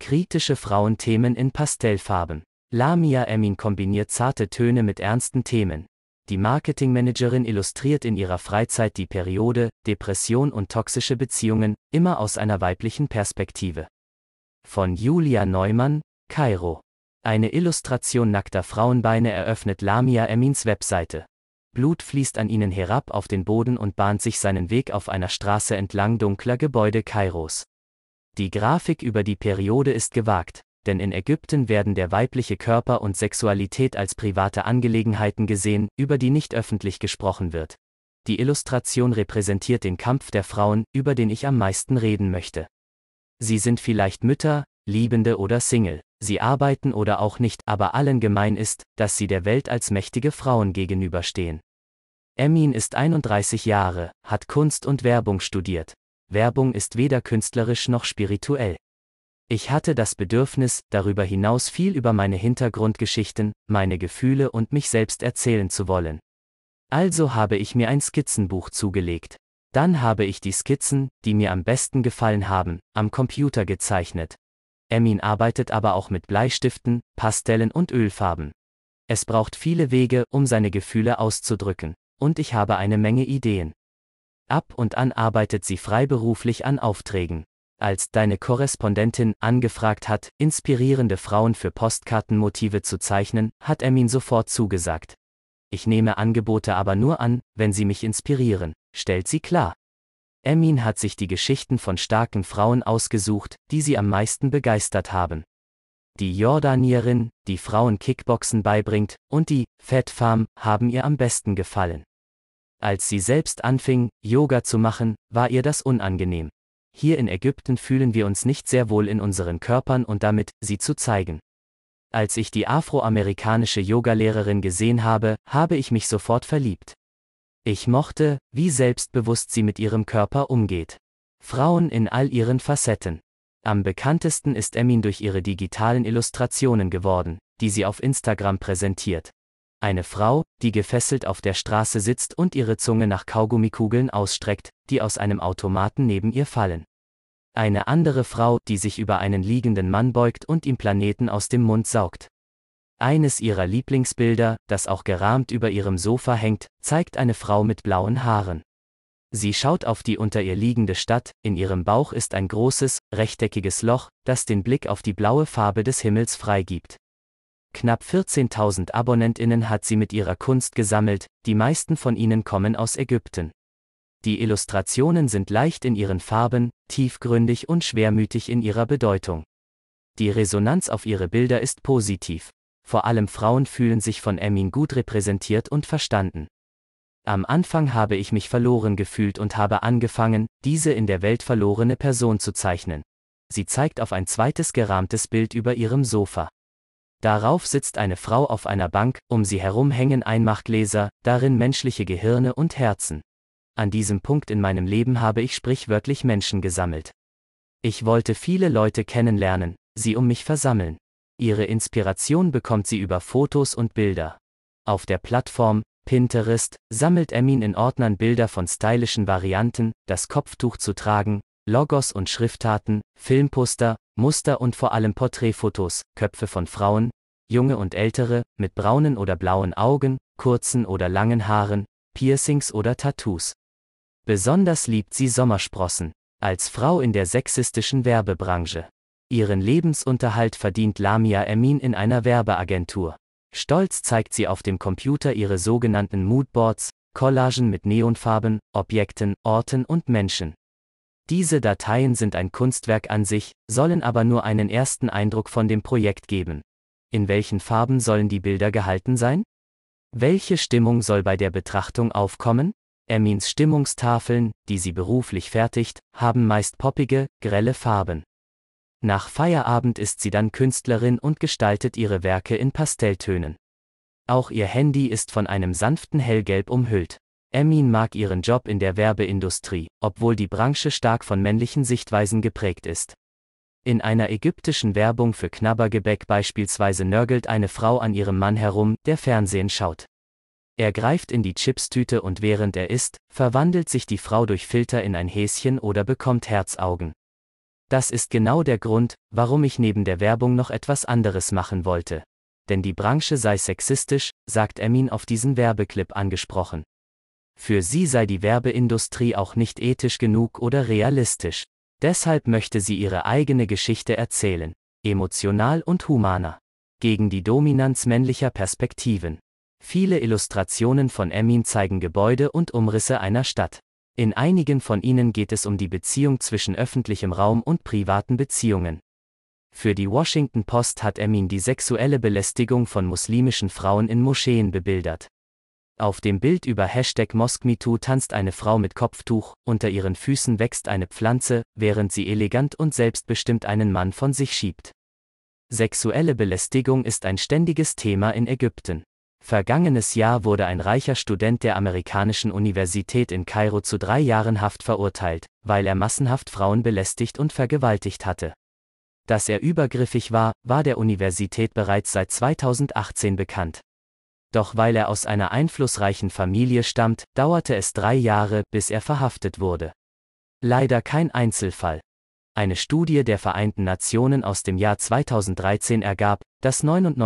Kritische Frauenthemen in Pastellfarben. Lamia Amin kombiniert zarte Töne mit ernsten Themen. Die Marketingmanagerin illustriert in ihrer Freizeit die Periode, Depression und toxische Beziehungen, immer aus einer weiblichen Perspektive. Von Julia Neumann, Kairo. Eine Illustration nackter Frauenbeine eröffnet Lamia Amins Webseite. Blut fließt an ihnen herab auf den Boden und bahnt sich seinen Weg auf einer Straße entlang dunkler Gebäude Kairos. Die Grafik über die Periode ist gewagt, denn in Ägypten werden der weibliche Körper und Sexualität als private Angelegenheiten gesehen, über die nicht öffentlich gesprochen wird. Die Illustration repräsentiert den Kampf der Frauen, über den ich am meisten reden möchte. Sie sind vielleicht Mütter, Liebende oder Single, sie arbeiten oder auch nicht, aber allen gemein ist, dass sie der Welt als mächtige Frauen gegenüberstehen. Amin ist 31 Jahre, hat Kunst und Werbung studiert. Werbung ist weder künstlerisch noch spirituell. Ich hatte das Bedürfnis, darüber hinaus viel über meine Hintergrundgeschichten, meine Gefühle und mich selbst erzählen zu wollen. Also habe ich mir ein Skizzenbuch zugelegt. Dann habe ich die Skizzen, die mir am besten gefallen haben, am Computer gezeichnet. Amin arbeitet aber auch mit Bleistiften, Pastellen und Ölfarben. Es braucht viele Wege, um seine Gefühle auszudrücken, und ich habe eine Menge Ideen. Ab und an arbeitet sie freiberuflich an Aufträgen. Als deine Korrespondentin angefragt hat, inspirierende Frauen für Postkartenmotive zu zeichnen, hat Amin sofort zugesagt. Ich nehme Angebote aber nur an, wenn sie mich inspirieren, stellt sie klar. Amin hat sich die Geschichten von starken Frauen ausgesucht, die sie am meisten begeistert haben. Die Jordanierin, die Frauen Kickboxen beibringt, und die Fat Farm haben ihr am besten gefallen. Als sie selbst anfing, Yoga zu machen, war ihr das unangenehm. Hier in Ägypten fühlen wir uns nicht sehr wohl in unseren Körpern und damit, sie zu zeigen. Als ich die afroamerikanische Yogalehrerin gesehen habe, habe ich mich sofort verliebt. Ich mochte, wie selbstbewusst sie mit ihrem Körper umgeht. Frauen in all ihren Facetten. Am bekanntesten ist Amin durch ihre digitalen Illustrationen geworden, die sie auf Instagram präsentiert. Eine Frau, die gefesselt auf der Straße sitzt und ihre Zunge nach Kaugummikugeln ausstreckt, die aus einem Automaten neben ihr fallen. Eine andere Frau, die sich über einen liegenden Mann beugt und ihm Planeten aus dem Mund saugt. Eines ihrer Lieblingsbilder, das auch gerahmt über ihrem Sofa hängt, zeigt eine Frau mit blauen Haaren. Sie schaut auf die unter ihr liegende Stadt, in ihrem Bauch ist ein großes, rechteckiges Loch, das den Blick auf die blaue Farbe des Himmels freigibt. Knapp 14.000 AbonnentInnen hat sie mit ihrer Kunst gesammelt, die meisten von ihnen kommen aus Ägypten. Die Illustrationen sind leicht in ihren Farben, tiefgründig und schwermütig in ihrer Bedeutung. Die Resonanz auf ihre Bilder ist positiv. Vor allem Frauen fühlen sich von Amin gut repräsentiert und verstanden. Am Anfang habe ich mich verloren gefühlt und habe angefangen, diese in der Welt verlorene Person zu zeichnen. Sie zeigt auf ein zweites gerahmtes Bild über ihrem Sofa. Darauf sitzt eine Frau auf einer Bank, um sie herum hängen Einmachgläser, darin menschliche Gehirne und Herzen. An diesem Punkt in meinem Leben habe ich sprichwörtlich Menschen gesammelt. Ich wollte viele Leute kennenlernen, sie um mich versammeln. Ihre Inspiration bekommt sie über Fotos und Bilder. Auf der Plattform Pinterest sammelt Amin in Ordnern Bilder von stylischen Varianten, das Kopftuch zu tragen, Logos und Schriftarten, Filmposter, Muster und vor allem Porträtfotos, Köpfe von Frauen, junge und ältere, mit braunen oder blauen Augen, kurzen oder langen Haaren, Piercings oder Tattoos. Besonders liebt sie Sommersprossen, als Frau in der sexistischen Werbebranche. Ihren Lebensunterhalt verdient Lamia Amin in einer Werbeagentur. Stolz zeigt sie auf dem Computer ihre sogenannten Moodboards, Collagen mit Neonfarben, Objekten, Orten und Menschen. Diese Dateien sind ein Kunstwerk an sich, sollen aber nur einen ersten Eindruck von dem Projekt geben. In welchen Farben sollen die Bilder gehalten sein? Welche Stimmung soll bei der Betrachtung aufkommen? Amins Stimmungstafeln, die sie beruflich fertigt, haben meist poppige, grelle Farben. Nach Feierabend ist sie dann Künstlerin und gestaltet ihre Werke in Pastelltönen. Auch ihr Handy ist von einem sanften Hellgelb umhüllt. Amin mag ihren Job in der Werbeindustrie, obwohl die Branche stark von männlichen Sichtweisen geprägt ist. In einer ägyptischen Werbung für Knabbergebäck beispielsweise nörgelt eine Frau an ihrem Mann herum, der Fernsehen schaut. Er greift in die Chipstüte und während er isst, verwandelt sich die Frau durch Filter in ein Häschen oder bekommt Herzaugen. Das ist genau der Grund, warum ich neben der Werbung noch etwas anderes machen wollte. Denn die Branche sei sexistisch, sagt Emin auf diesen Werbeclip angesprochen. Für sie sei die Werbeindustrie auch nicht ethisch genug oder realistisch. Deshalb möchte sie ihre eigene Geschichte erzählen, emotional und humaner. Gegen die Dominanz männlicher Perspektiven. Viele Illustrationen von Emin zeigen Gebäude und Umrisse einer Stadt. In einigen von ihnen geht es um die Beziehung zwischen öffentlichem Raum und privaten Beziehungen. Für die Washington Post hat Emin die sexuelle Belästigung von muslimischen Frauen in Moscheen bebildert. Auf dem Bild über #MosqueMeToo tanzt eine Frau mit Kopftuch, unter ihren Füßen wächst eine Pflanze, während sie elegant und selbstbestimmt einen Mann von sich schiebt. Sexuelle Belästigung ist ein ständiges Thema in Ägypten. Vergangenes Jahr wurde ein reicher Student der amerikanischen Universität in Kairo zu 3 Jahren Haft verurteilt, weil er massenhaft Frauen belästigt und vergewaltigt hatte. Dass er übergriffig war, war der Universität bereits seit 2018 bekannt. Doch weil er aus einer einflussreichen Familie stammt, dauerte es 3 Jahre, bis er verhaftet wurde. Leider kein Einzelfall. Eine Studie der Vereinten Nationen aus dem Jahr 2013 ergab, dass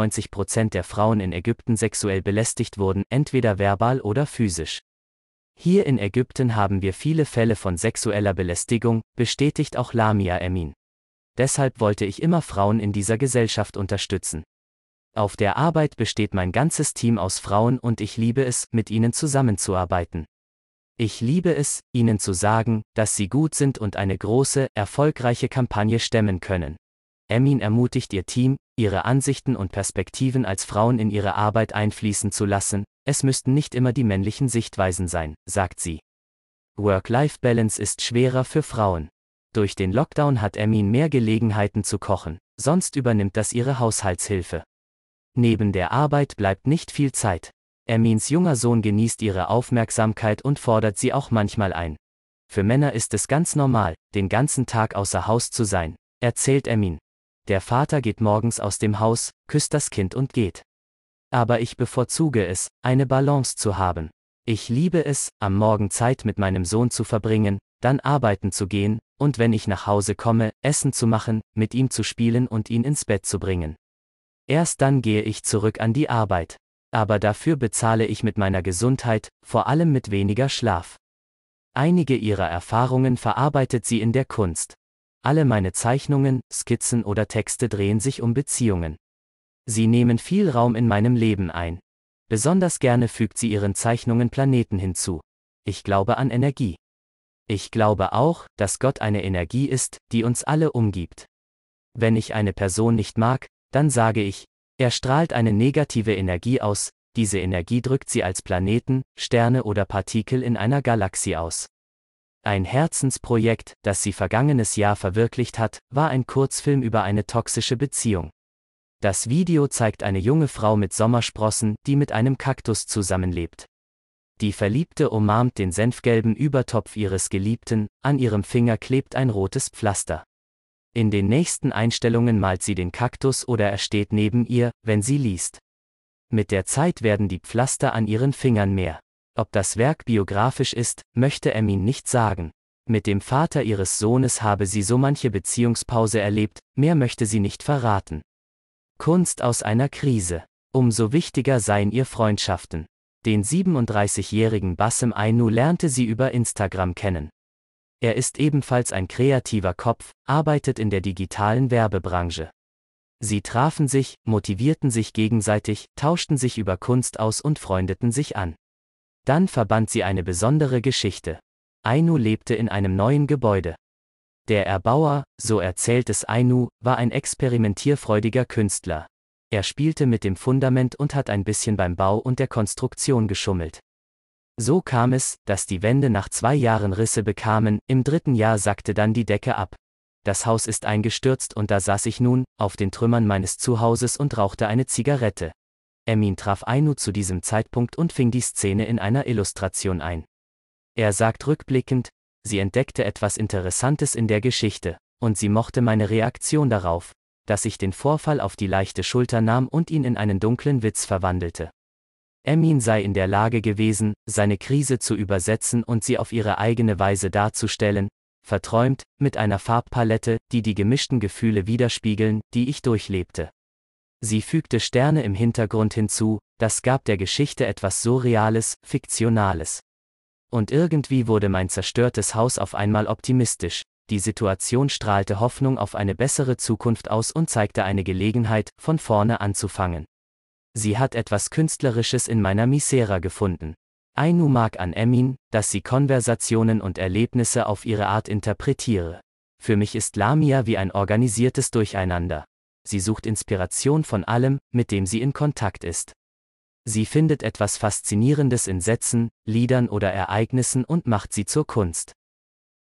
99% der Frauen in Ägypten sexuell belästigt wurden, entweder verbal oder physisch. Hier in Ägypten haben wir viele Fälle von sexueller Belästigung, bestätigt auch Lamia Emin. Deshalb wollte ich immer Frauen in dieser Gesellschaft unterstützen. Auf der Arbeit besteht mein ganzes Team aus Frauen und ich liebe es, mit ihnen zusammenzuarbeiten. Ich liebe es, ihnen zu sagen, dass sie gut sind und eine große, erfolgreiche Kampagne stemmen können. Emin ermutigt ihr Team, ihre Ansichten und Perspektiven als Frauen in ihre Arbeit einfließen zu lassen, es müssten nicht immer die männlichen Sichtweisen sein, sagt sie. Work-Life-Balance ist schwerer für Frauen. Durch den Lockdown hat Emin mehr Gelegenheiten zu kochen, sonst übernimmt das ihre Haushaltshilfe. Neben der Arbeit bleibt nicht viel Zeit. Emins junger Sohn genießt ihre Aufmerksamkeit und fordert sie auch manchmal ein. Für Männer ist es ganz normal, den ganzen Tag außer Haus zu sein, erzählt Emin. Der Vater geht morgens aus dem Haus, küsst das Kind und geht. Aber ich bevorzuge es, eine Balance zu haben. Ich liebe es, am Morgen Zeit mit meinem Sohn zu verbringen, dann arbeiten zu gehen, und wenn ich nach Hause komme, Essen zu machen, mit ihm zu spielen und ihn ins Bett zu bringen. Erst dann gehe ich zurück an die Arbeit. Aber dafür bezahle ich mit meiner Gesundheit, vor allem mit weniger Schlaf. Einige ihrer Erfahrungen verarbeitet sie in der Kunst. Alle meine Zeichnungen, Skizzen oder Texte drehen sich um Beziehungen. Sie nehmen viel Raum in meinem Leben ein. Besonders gerne fügt sie ihren Zeichnungen Planeten hinzu. Ich glaube an Energie. Ich glaube auch, dass Gott eine Energie ist, die uns alle umgibt. Wenn ich eine Person nicht mag, dann sage ich, er strahlt eine negative Energie aus, diese Energie drückt sie als Planeten, Sterne oder Partikel in einer Galaxie aus. Ein Herzensprojekt, das sie vergangenes Jahr verwirklicht hat, war ein Kurzfilm über eine toxische Beziehung. Das Video zeigt eine junge Frau mit Sommersprossen, die mit einem Kaktus zusammenlebt. Die Verliebte umarmt den senfgelben Übertopf ihres Geliebten, an ihrem Finger klebt ein rotes Pflaster. In den nächsten Einstellungen malt sie den Kaktus oder er steht neben ihr, wenn sie liest. Mit der Zeit werden die Pflaster an ihren Fingern mehr. Ob das Werk biografisch ist, möchte Emin nicht sagen. Mit dem Vater ihres Sohnes habe sie so manche Beziehungspause erlebt, mehr möchte sie nicht verraten. Kunst aus einer Krise. Umso wichtiger seien ihr Freundschaften. Den 37-jährigen Bassem Ainu lernte sie über Instagram kennen. Er ist ebenfalls ein kreativer Kopf, arbeitet in der digitalen Werbebranche. Sie trafen sich, motivierten sich gegenseitig, tauschten sich über Kunst aus und freundeten sich an. Dann verband sie eine besondere Geschichte. Ainu lebte in einem neuen Gebäude. Der Erbauer, so erzählt es Ainu, war ein experimentierfreudiger Künstler. Er spielte mit dem Fundament und hat ein bisschen beim Bau und der Konstruktion geschummelt. So kam es, dass die Wände nach 2 Jahren Risse bekamen, im 3. Jahr sackte dann die Decke ab. Das Haus ist eingestürzt und da saß ich nun, auf den Trümmern meines Zuhauses und rauchte eine Zigarette. Emin traf Ainu zu diesem Zeitpunkt und fing die Szene in einer Illustration ein. Er sagt rückblickend, sie entdeckte etwas Interessantes in der Geschichte, und sie mochte meine Reaktion darauf, dass ich den Vorfall auf die leichte Schulter nahm und ihn in einen dunklen Witz verwandelte. Emin sei in der Lage gewesen, seine Krise zu übersetzen und sie auf ihre eigene Weise darzustellen, verträumt, mit einer Farbpalette, die die gemischten Gefühle widerspiegeln, die ich durchlebte. Sie fügte Sterne im Hintergrund hinzu, das gab der Geschichte etwas Surreales, Fiktionales. Und irgendwie wurde mein zerstörtes Haus auf einmal optimistisch. Die Situation strahlte Hoffnung auf eine bessere Zukunft aus und zeigte eine Gelegenheit, von vorne anzufangen. Sie hat etwas Künstlerisches in meiner Misere gefunden. Ainu mag an Emin, dass sie Konversationen und Erlebnisse auf ihre Art interpretiere. Für mich ist Lamia wie ein organisiertes Durcheinander. Sie sucht Inspiration von allem, mit dem sie in Kontakt ist. Sie findet etwas Faszinierendes in Sätzen, Liedern oder Ereignissen und macht sie zur Kunst.